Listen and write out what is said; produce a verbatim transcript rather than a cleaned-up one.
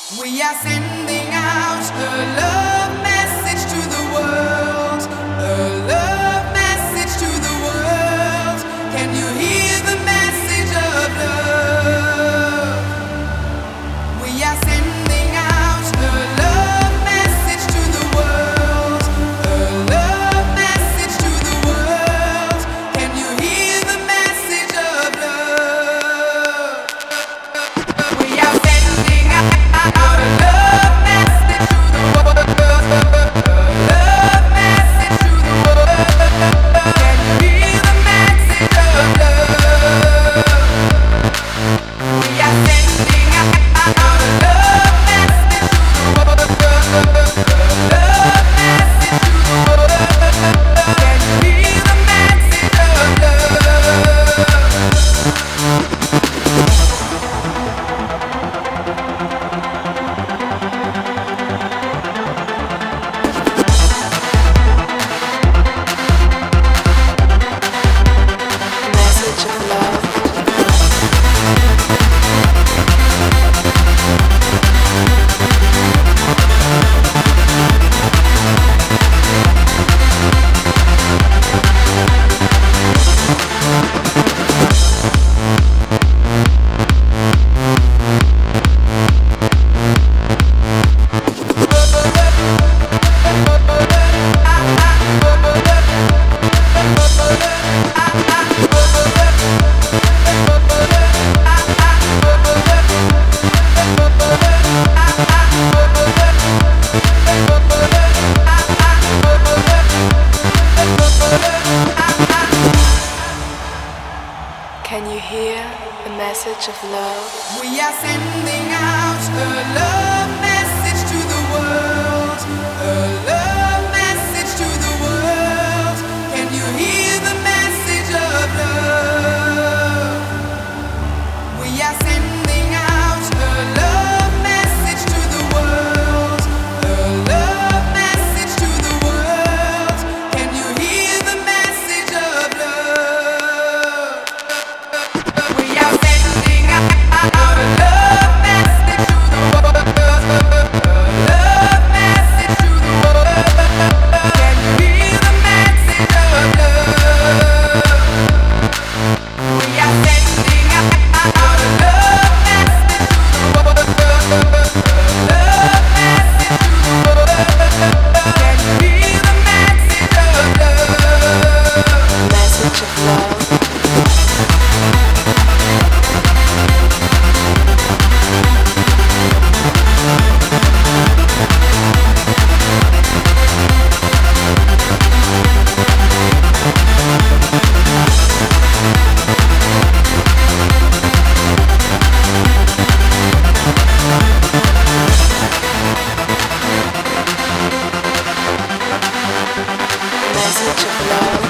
We are sending out a love message to the world, a love message to the world. Can you hear the message of love? We are sending out a love message to the world, a love message to the world. Can you hear the message of love? We are sending out a love message to the world, love message to the world. Can you hear the message of love? We are sending out a love message to the world, love message to the world. Can you hear the message of love? Message of love. Can you hear the message of love? We are sending out a love message to the world, a love message to the world. Can you hear the message of love? We are sending out a love message to the world, a love message to the world. Can you hear the message of love? We are sending out a love message to the world, love message to the world. Can you hear the message of love? We are sending out a love message to the world, love message to the world. Can you hear the message of love? Message of love. Message of love.